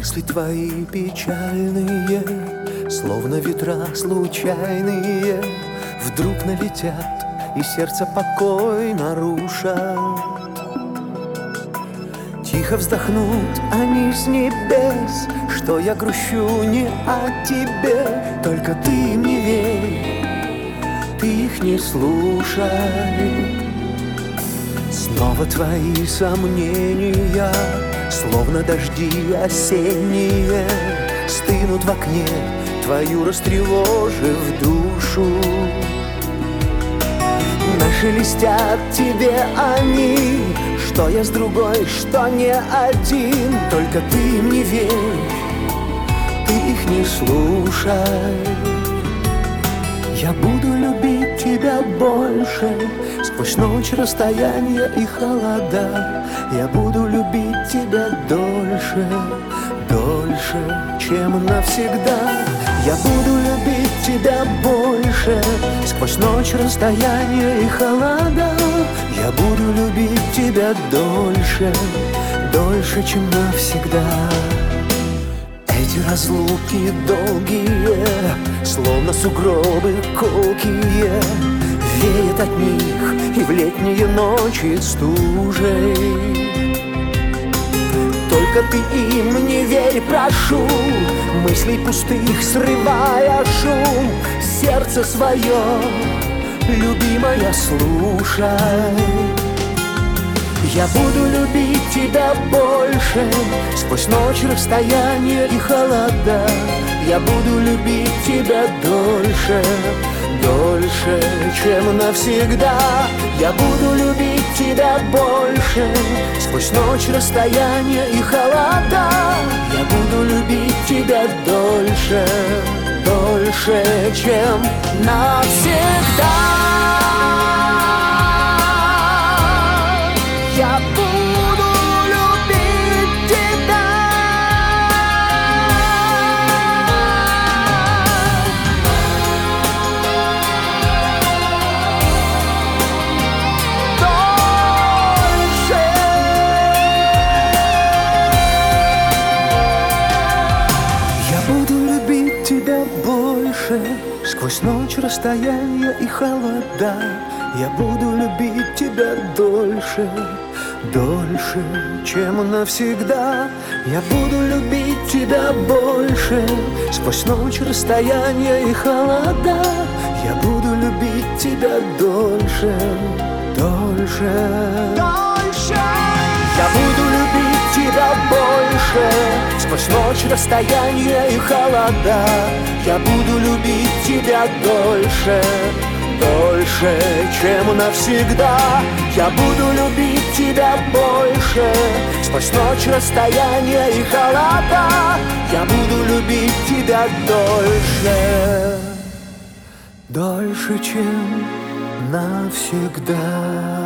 Мысли твои печальные, словно ветра случайные, вдруг налетят и сердце покой нарушат. Тихо вздохнут они с небес, что я грущу не о тебе. Только ты им не верь, ты их не слушай. Снова твои сомнения, словно дожди осенние, стынут в окне, твою растревожив душу. Нашелестят тебе они, что я с другой, что не один. Только ты им не верь, ты их не слушай. Я буду любить тебя больше, сквозь ночь, расстояние и холода. Я буду любить тебя дольше, дольше, чем навсегда. Я буду любить тебя больше, сквозь ночь, расстояние и холода. Я буду любить тебя дольше, дольше, чем навсегда. Эти разлуки долгие, словно сугробы колкие, веет от них и в летние ночи стужей. Только ты им не верь, прошу, мыслей пустых срывая шум. Сердце свое, любимая, слушай. Я буду любить тебя больше, сквозь ночь, расстояние и холода. Я буду любить тебя дольше, дольше, чем навсегда. Я буду любить тебя больше, сквозь ночь, расстояние и холода. Я буду любить тебя дольше, дольше, чем навсегда. Я буду любить тебя дольше. Я буду любить тебя больше, сквозь ночь, расстояние и холода. Я буду любить тебя дольше, дольше, чем навсегда. Я буду любить тебя больше, сквозь ночь, расстояние и холода. Я буду любить тебя дольше, дольше, дольше. Я буду любить тебя больше, сквозь ночь, расстояние и холода. Я буду любить тебя дольше, дольше, чем навсегда. Я буду любить тебя больше, сквозь ночь, расстояние и холода. Я буду любить тебя дольше, дольше, чем навсегда.